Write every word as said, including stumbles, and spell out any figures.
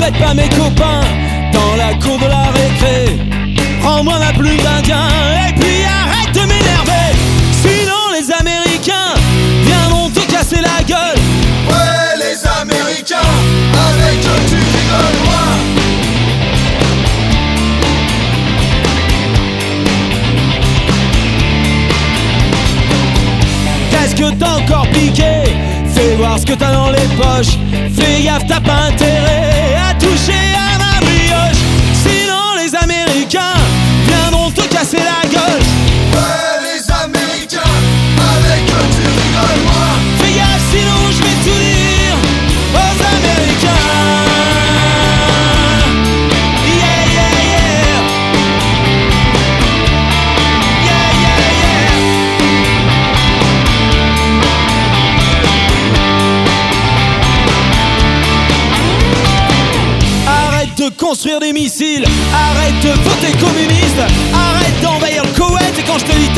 N'embête pas mes copains dans la cour de la récré. Prends-moi ma plume d'Indien et puis arrête de m'énerver. Sinon les Américains viendront te casser la gueule. Ouais, les Américains, avec eux tu rigoles loin. Qu'est-ce que t'as encore piqué? Fais voir ce que t'as dans les poches. Fais gaffe, t'as pas intérêt à toucher à ma brioche. Sinon les Américains viendront te casser la gueule. Ouais, les Américains, avec eux tu rigoles loin. Fais gaffe, sinon je vais tout dire aux Américains. Yeah, yeah, yeah. Yeah, yeah, yeah. Arrête de construire des missiles, arrête de voter communiste, arrête d'envahir le Koweït. Et quand je te dis